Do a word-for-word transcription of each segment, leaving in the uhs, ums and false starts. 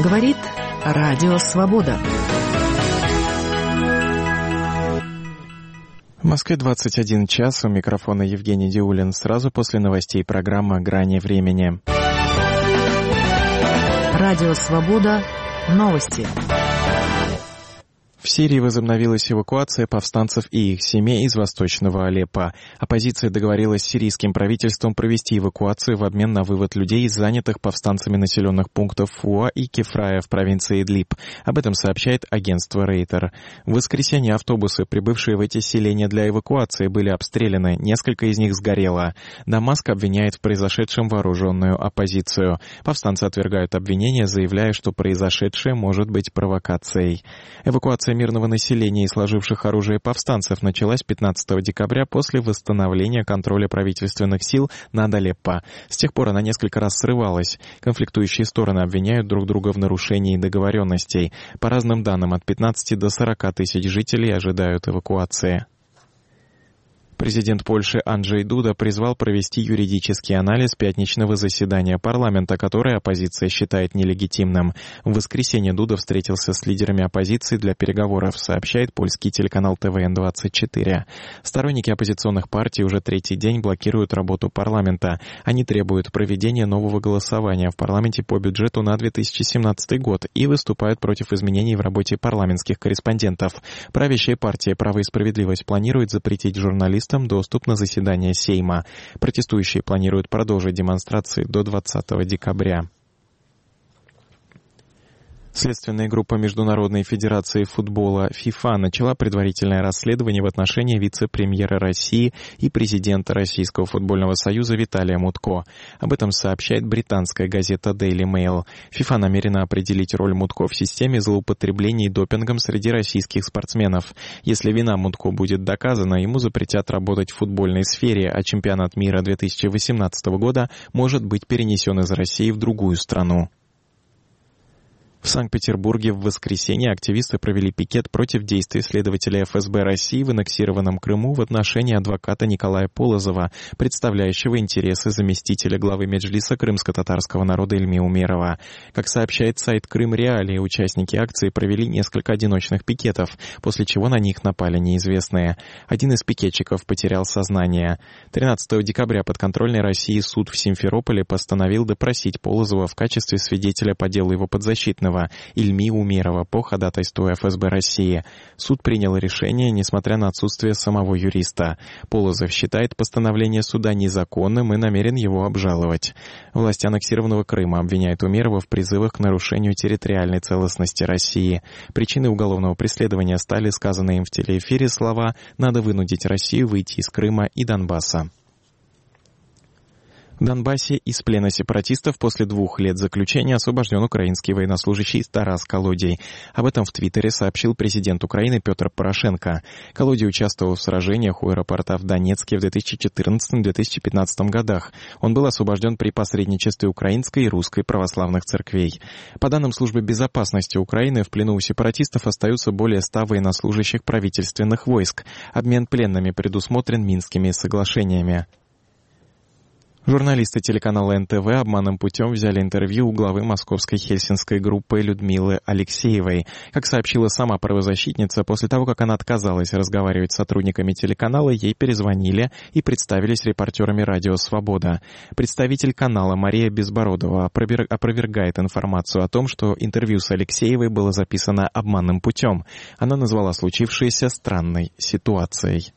Говорит Радио Свобода. В Москве двадцать один час. У микрофона Евгений Диулин. Сразу после новостей программа «Грани времени». Радио Свобода. Новости. В Сирии возобновилась эвакуация повстанцев и их семей из восточного Алеппо. Оппозиция договорилась с сирийским правительством провести эвакуацию в обмен на вывод людей из занятых повстанцами населенных пунктов Фуа и Кефрая в провинции Идлиб. Об этом сообщает агентство Рейтер. В воскресенье автобусы, прибывшие в эти селения для эвакуации, были обстреляны, несколько из них сгорело. Дамаск обвиняет в произошедшем вооруженную оппозицию. Повстанцы отвергают обвинения, заявляя, что произошедшее может быть провокацией. Эвакуация мирного населения и сложивших оружие повстанцев началась пятнадцатого декабря после восстановления контроля правительственных сил над Алеппо. С тех пор она несколько раз срывалась. Конфликтующие стороны обвиняют друг друга в нарушении договоренностей. По разным данным, от пятнадцати до сорока тысяч жителей ожидают эвакуации. Президент Польши Анджей Дуда призвал провести юридический анализ пятничного заседания парламента, которое оппозиция считает нелегитимным. В воскресенье Дуда встретился с лидерами оппозиции для переговоров, сообщает польский телеканал Тэ Вэ Эн двадцать четыре. Сторонники оппозиционных партий уже третий день блокируют работу парламента. Они требуют проведения нового голосования в парламенте по бюджету на две тысячи семнадцатый год и выступают против изменений в работе парламентских корреспондентов. Правящая партия «Право и справедливость» планирует запретить журналистам доступ на заседание Сейма. Протестующие планируют продолжить демонстрации до двадцатого декабря. Следственная группа Международной федерации футбола ФИФА начала предварительное расследование в отношении вице-премьера России и президента Российского футбольного союза Виталия Мутко. Об этом сообщает британская газета Daily Mail. ФИФА намерена определить роль Мутко в системе злоупотреблений допингом среди российских спортсменов. Если вина Мутко будет доказана, ему запретят работать в футбольной сфере, а чемпионат мира две тысячи восемнадцатого года может быть перенесен из России в другую страну. В Санкт-Петербурге в воскресенье активисты провели пикет против действий следователя Эф Эс Бэ России в аннексированном Крыму в отношении адвоката Николая Полозова, представляющего интересы заместителя главы Меджлиса крымско-татарского народа Ильми Умерова. Как сообщает сайт Крым Реалии, участники акции провели несколько одиночных пикетов, после чего на них напали неизвестные. Один из пикетчиков потерял сознание. тринадцатого декабря подконтрольный России суд в Симферополе постановил допросить Полозова в качестве свидетеля по делу его подзащитного Ильми Умерова по ходатайству Эф Эс Бэ России. Суд принял решение, несмотря на отсутствие самого юриста. Полозов считает постановление суда незаконным и намерен его обжаловать. Власти аннексированного Крыма обвиняют Умерова в призывах к нарушению территориальной целостности России. Причиной уголовного преследования стали сказанные им в телеэфире слова «надо вынудить Россию выйти из Крыма и Донбасса». В Донбассе из плена сепаратистов после двух лет заключения освобожден украинский военнослужащий Тарас Колодий. Об этом в Твиттере сообщил президент Украины Петр Порошенко. Колодий участвовал в сражениях у аэропорта в Донецке в две тысячи четырнадцатом — две тысячи пятнадцатом годах. Он был освобожден при посредничестве украинской и русской православных церквей. По данным Службы безопасности Украины, в плену у сепаратистов остаются более ста военнослужащих правительственных войск. Обмен пленными предусмотрен Минскими соглашениями. Журналисты телеканала Эн Тэ Вэ обманным путем взяли интервью у главы московской хельсинской группы Людмилы Алексеевой. Как сообщила сама правозащитница, после того, как она отказалась разговаривать с сотрудниками телеканала, ей перезвонили и представились репортерами «Радио Свобода». Представитель канала Мария Безбородова опровергает информацию о том, что интервью с Алексеевой было записано обманным путем. Она назвала случившееся странной ситуацией.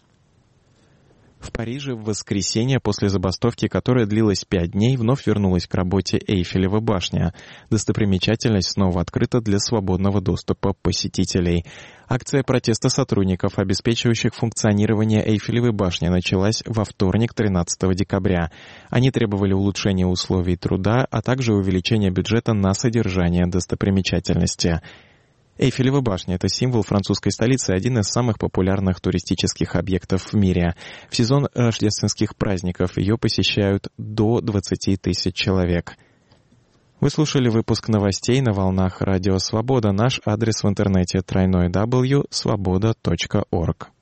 В Париже в воскресенье после забастовки, которая длилась пять дней, вновь вернулась к работе Эйфелева башня. Достопримечательность снова открыта для свободного доступа посетителей. Акция протеста сотрудников, обеспечивающих функционирование Эйфелевой башни, началась во вторник, тринадцатого декабря. Они требовали улучшения условий труда, а также увеличения бюджета на содержание достопримечательности. Эйфелева башня — это символ французской столицы и один из самых популярных туристических объектов в мире. В сезон рождественских праздников ее посещают до двадцати тысяч человек. Вы слушали выпуск новостей на волнах Радио Свобода. Наш адрес в интернете — дабл ю дабл ю дабл ю точка свобода точка орг.